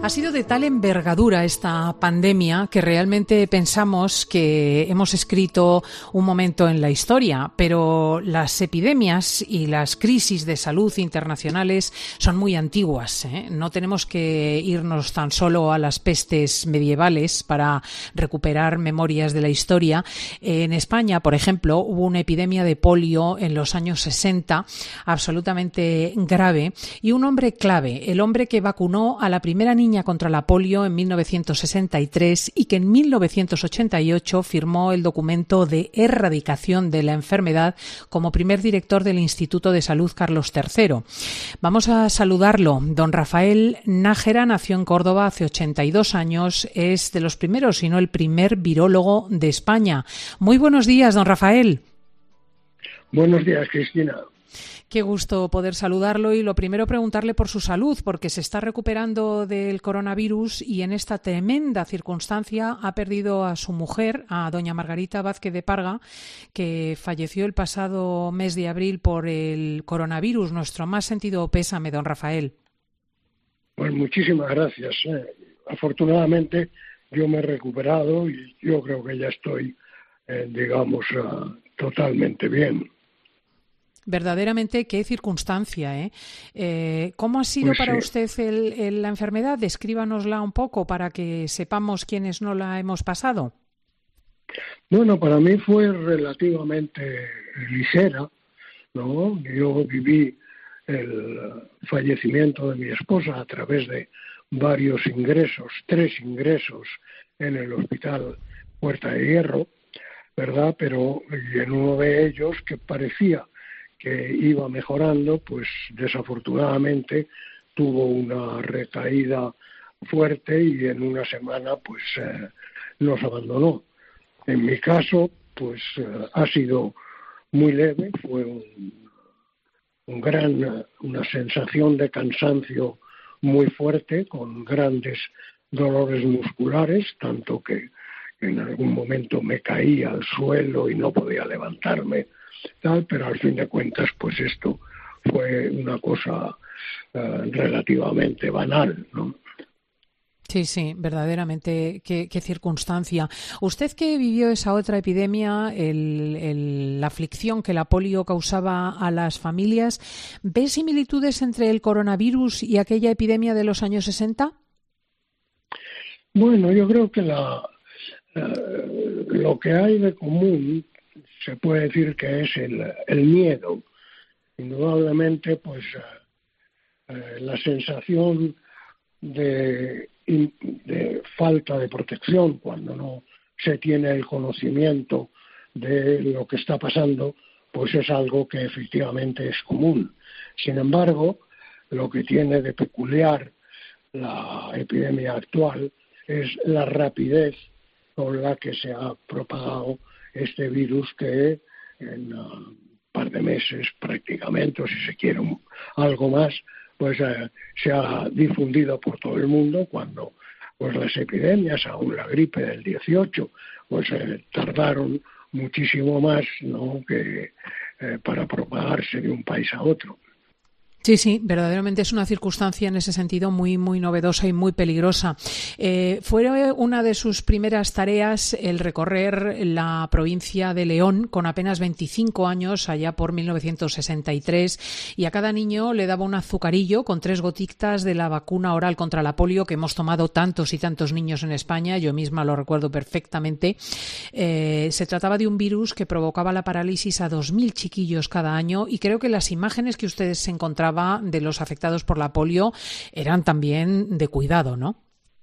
Ha sido de tal envergadura esta pandemia que realmente pensamos que hemos escrito un momento en la historia, pero las epidemias y las crisis de salud internacionales son muy antiguas, ¿eh? No tenemos que irnos tan solo a las pestes medievales para recuperar memorias de la historia. En España, por ejemplo, hubo una epidemia de polio en los años 60, absolutamente grave, y un hombre clave, el hombre que vacunó a la primera niña contra la polio en 1963 y que en 1988 firmó el documento de erradicación de la enfermedad como primer director del Instituto de Salud Carlos III. Vamos a saludarlo. Don Rafael Nájera nació en Córdoba hace 82 años, es de los primeros, si no el primer virólogo de España. Muy buenos días, don Rafael. Buenos días, Cristina. Qué gusto poder saludarlo y lo primero preguntarle por su salud, porque se está recuperando del coronavirus y en esta tremenda circunstancia ha perdido a su mujer, a doña Margarita Vázquez de Parga, que falleció el pasado mes de abril por el coronavirus. Nuestro más sentido pésame, don Rafael. Pues muchísimas gracias. Afortunadamente yo me he recuperado y yo creo que ya estoy, totalmente bien. Verdaderamente, qué circunstancia, ¿eh? ¿Cómo ha sido para usted la enfermedad? Descríbanosla un poco para que sepamos quiénes no la hemos pasado. Bueno, para mí fue relativamente ligera, ¿no? Yo viví el fallecimiento de mi esposa a través de varios ingresos, 3 ingresos en el hospital Puerta de Hierro, ¿verdad? Pero en uno de ellos, que parecía que iba mejorando, pues desafortunadamente tuvo una recaída fuerte y en una semana pues nos abandonó. En mi caso pues ha sido muy leve, fue una sensación de cansancio muy fuerte, con grandes dolores musculares, tanto que en algún momento me caía al suelo y no podía levantarme, pero al fin de cuentas pues esto fue una cosa relativamente banal, ¿no? Sí, verdaderamente, qué circunstancia. Usted que vivió esa otra epidemia, la aflicción que la polio causaba a las familias, ¿ve similitudes entre el coronavirus y aquella epidemia de los años 60? Bueno, yo creo que lo que hay de común se puede decir que es el miedo. Indudablemente, pues la sensación de falta de protección cuando no se tiene el conocimiento de lo que está pasando, pues es algo que efectivamente es común. Sin embargo, lo que tiene de peculiar la epidemia actual es la rapidez con la que se ha propagado este virus, que en un par de meses prácticamente, o si se quiere algo más, pues se ha difundido por todo el mundo, cuando pues las epidemias, aún la gripe del 18, pues tardaron muchísimo más, ¿no?, que para propagarse de un país a otro. Sí, verdaderamente es una circunstancia en ese sentido muy novedosa y muy peligrosa. Fue una de sus primeras tareas el recorrer la provincia de León con apenas 25 años, allá por 1963, y a cada niño le daba un azucarillo con 3 gotitas de la vacuna oral contra la polio que hemos tomado tantos y tantos niños en España. Yo misma lo recuerdo perfectamente. Se trataba de un virus que provocaba la parálisis a 2.000 chiquillos cada año, y creo que las imágenes que ustedes se encontraban de los afectados por la polio eran también de cuidado, ¿no?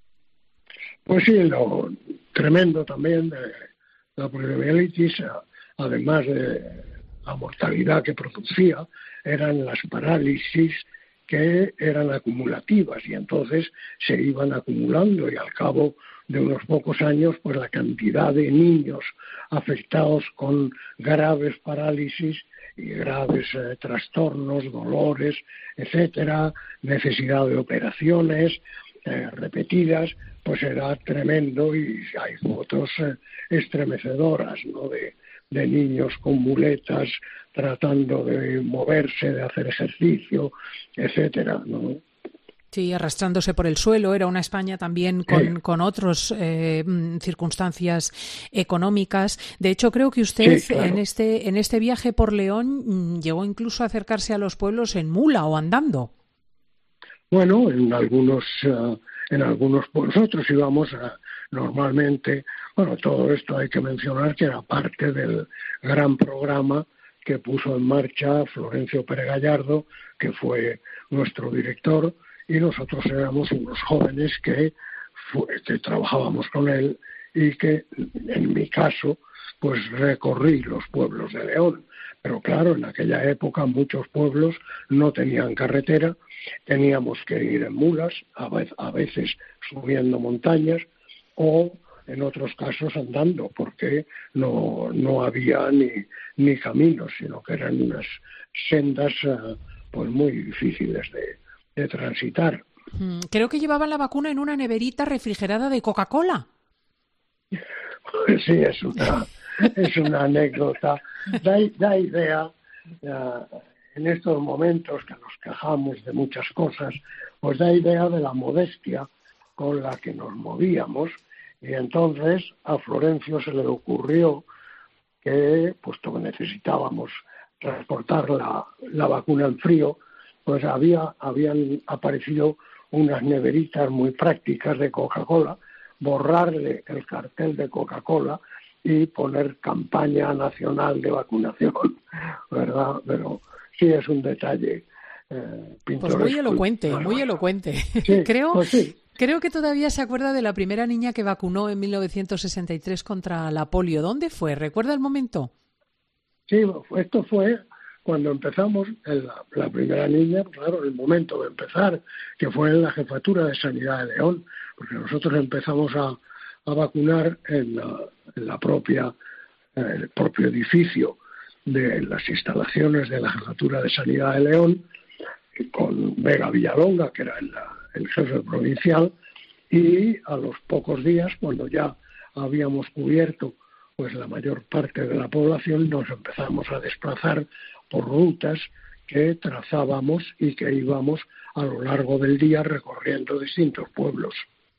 Pues sí, lo tremendo también de la poliomielitis, además de la mortalidad que producía, eran las parálisis que eran acumulativas, y entonces se iban acumulando, y al cabo de unos pocos años pues la cantidad de niños afectados con graves parálisis y graves trastornos, dolores, etcétera, necesidad de operaciones repetidas, pues era tremendo, y hay fotos estremecedoras, ¿no?, de niños con muletas tratando de moverse, de hacer ejercicio, etcétera, ¿no? Sí, arrastrándose por el suelo. Era una España también con otras circunstancias económicas. De hecho, creo que usted Sí, claro. en este viaje por León llegó incluso a acercarse a los pueblos en mula o andando. Bueno, en algunos nosotros íbamos normalmente, bueno, todo esto hay que mencionar que era parte del gran programa que puso en marcha Florencio Pérez Gallardo, que fue nuestro director, y nosotros éramos unos jóvenes que trabajábamos con él y que, en mi caso, pues recorrí los pueblos de León. Pero claro, en aquella época muchos pueblos no tenían carretera, teníamos que ir en mulas, a veces subiendo montañas o en otros casos andando, porque no había ni caminos, sino que eran unas sendas pues muy difíciles de transitar. Creo que llevaban la vacuna en una neverita refrigerada de Coca-Cola. Sí, es una anécdota. Da idea, en estos momentos que nos quejamos de muchas cosas, pues da idea de la modestia con la que nos movíamos. Y entonces a Florencio se le ocurrió que, puesto que necesitábamos transportar la vacuna en frío, pues habían aparecido unas neveritas muy prácticas de Coca-Cola, borrarle el cartel de Coca-Cola y poner campaña nacional de vacunación, ¿verdad? Pero sí es un detalle Pues muy pintoresco. elocuente, muy elocuente. Sí, Creo, pues sí. creo que todavía se acuerda de la primera niña que vacunó en 1963 contra la polio. ¿Dónde fue? ¿Recuerda el momento? Sí, esto fue cuando empezamos, la primera niña, claro, el momento de empezar, que fue en la Jefatura de Sanidad de León, porque nosotros empezamos a vacunar en el propio edificio de las instalaciones de la Jefatura de Sanidad de León, con Vega Villalonga, que era el jefe provincial, y a los pocos días, cuando ya habíamos cubierto pues la mayor parte de la población, nos empezamos a desplazar por rutas que trazábamos y que íbamos a lo largo del día recorriendo distintos pueblos.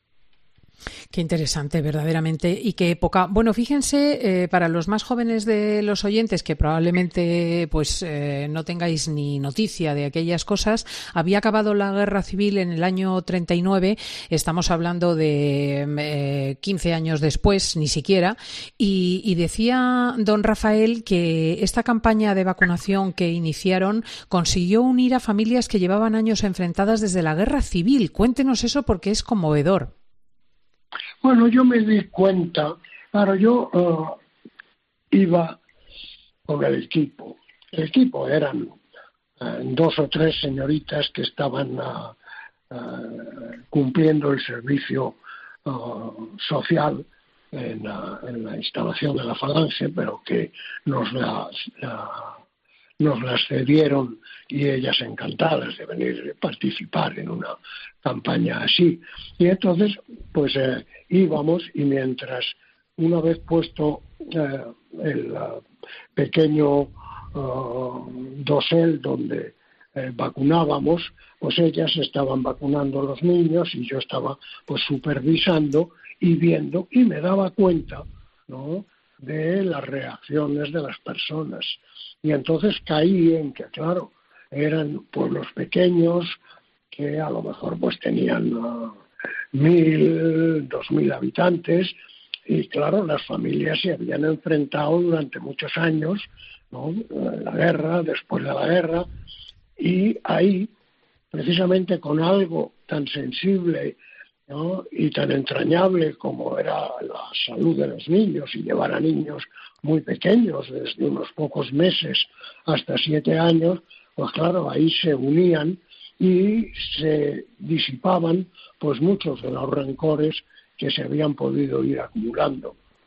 Qué interesante, verdaderamente. Y qué época. Bueno, fíjense, para los más jóvenes de los oyentes, que probablemente no tengáis ni noticia de aquellas cosas, había acabado la Guerra Civil en el año 39, estamos hablando de 15 años después, ni siquiera, y decía don Rafael que esta campaña de vacunación que iniciaron consiguió unir a familias que llevaban años enfrentadas desde la Guerra Civil. Cuéntenos eso porque es conmovedor. Bueno, yo me di cuenta, claro, yo iba con el equipo. El equipo eran 2 o 3 señoritas que estaban cumpliendo el servicio social en la instalación de la Falange, pero que nos las cedieron y ellas encantadas de venir a participar en una campaña así. Y entonces, pues íbamos, y mientras, una vez puesto el pequeño dosel donde vacunábamos, pues ellas estaban vacunando a los niños y yo estaba pues supervisando y viendo, y me daba cuenta, ¿no?, de las reacciones de las personas. Y entonces caí en que, claro, eran pueblos pequeños que a lo mejor pues tenían 1.000, 2.000 habitantes, y claro, las familias se habían enfrentado durante muchos años, ¿no?, la guerra, después de la guerra, y ahí, precisamente con algo tan sensible, ¿no?, y tan entrañable como era la salud de los niños, y llevar a niños muy pequeños, desde unos pocos meses hasta 7 años, pues claro, ahí se unían y se disipaban pues muchos de los rencores que se habían podido ir acumulando.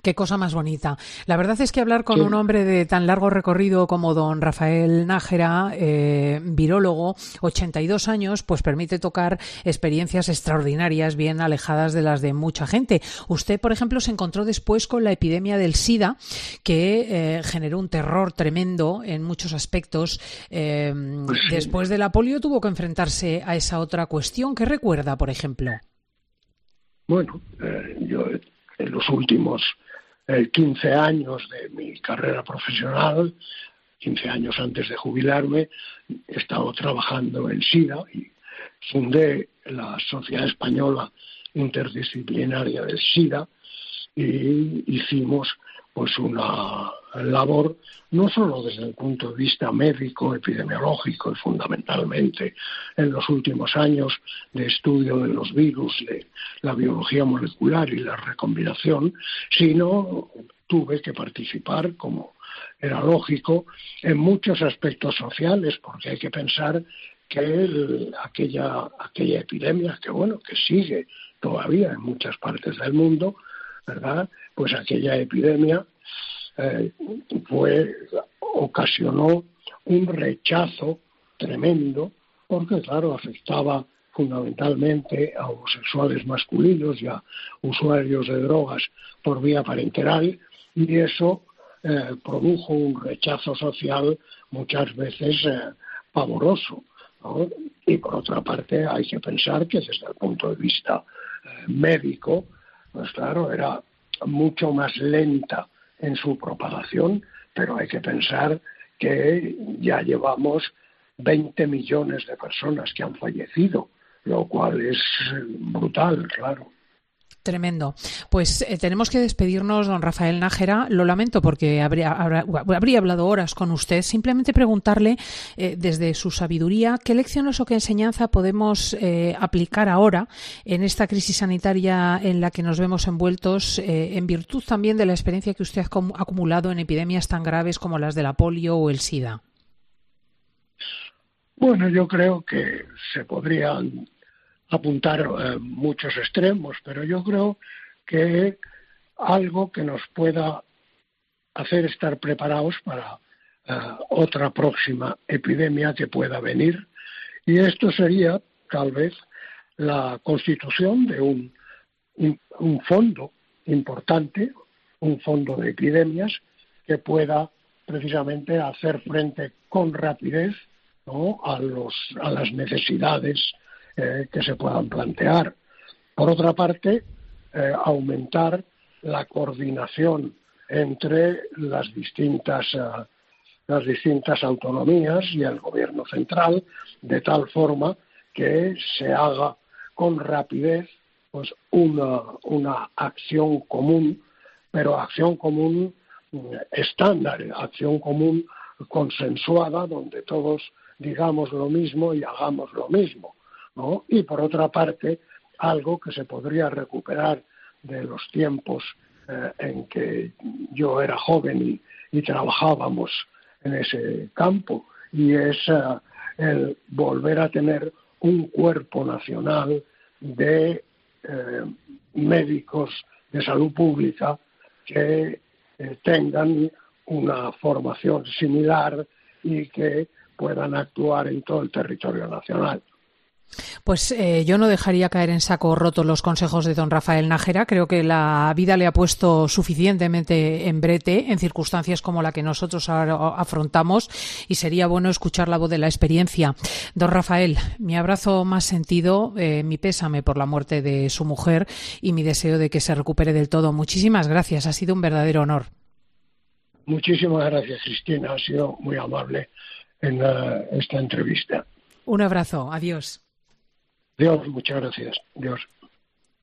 Qué cosa más bonita. La verdad es que hablar con Sí. un hombre de tan largo recorrido como don Rafael Nájera, virólogo, 82 años, pues permite tocar experiencias extraordinarias, bien alejadas de las de mucha gente. Usted, por ejemplo, se encontró después con la epidemia del SIDA, que generó un terror tremendo en muchos aspectos. Pues sí. Después de la polio tuvo que enfrentarse a esa otra cuestión. ¿Qué recuerda, por ejemplo? Bueno, yo en los últimos 15 años de mi carrera profesional, 15 años antes de jubilarme, he estado trabajando en SIDA y fundé la Sociedad Española Interdisciplinaria del SIDA y hicimos pues una labor no solo desde el punto de vista médico, epidemiológico y fundamentalmente en los últimos años de estudio de los virus, de la biología molecular y la recombinación, sino tuve que participar, como era lógico, en muchos aspectos sociales, porque hay que pensar que aquella epidemia, que sigue todavía en muchas partes del mundo, ¿verdad? Pues aquella epidemia ocasionó un rechazo tremendo, porque claro, afectaba fundamentalmente a homosexuales masculinos y a usuarios de drogas por vía parenteral, y eso produjo un rechazo social muchas veces pavoroso, ¿no? Y por otra parte hay que pensar que desde el punto de vista médico, pues claro, era mucho más lenta en su propagación, pero hay que pensar que ya llevamos 20 millones de personas que han fallecido, lo cual es brutal, claro. Tremendo. Pues tenemos que despedirnos, don Rafael Nájera. Lo lamento porque habría hablado horas con usted. Simplemente preguntarle, desde su sabiduría, qué lecciones o qué enseñanza podemos aplicar ahora en esta crisis sanitaria en la que nos vemos envueltos, en virtud también de la experiencia que usted ha acumulado en epidemias tan graves como las de la polio o el SIDA. Bueno, yo creo que se podrían apuntar muchos extremos, pero yo creo que algo que nos pueda hacer estar preparados para otra próxima epidemia que pueda venir, y esto sería tal vez la constitución de un fondo importante, un fondo de epidemias que pueda precisamente hacer frente con rapidez, ¿no?, a las necesidades que se puedan plantear. Por otra parte, aumentar la coordinación entre las distintas autonomías y el gobierno central, de tal forma que se haga con rapidez pues una acción común, pero acción común estándar, acción común consensuada, donde todos digamos lo mismo y hagamos lo mismo, ¿no? Y por otra parte, algo que se podría recuperar de los tiempos en que yo era joven y trabajábamos en ese campo, y es el volver a tener un cuerpo nacional de médicos de salud pública que tengan una formación similar y que puedan actuar en todo el territorio nacional. Pues yo no dejaría caer en saco roto los consejos de don Rafael Nájera. Creo que la vida le ha puesto suficientemente en brete en circunstancias como la que nosotros ahora afrontamos, y sería bueno escuchar la voz de la experiencia. Don Rafael, mi abrazo más sentido, mi pésame por la muerte de su mujer y mi deseo de que se recupere del todo. Muchísimas gracias, ha sido un verdadero honor. Muchísimas gracias, Cristina, ha sido muy amable en esta entrevista. Un abrazo, adiós. Dios, muchas gracias. Dios.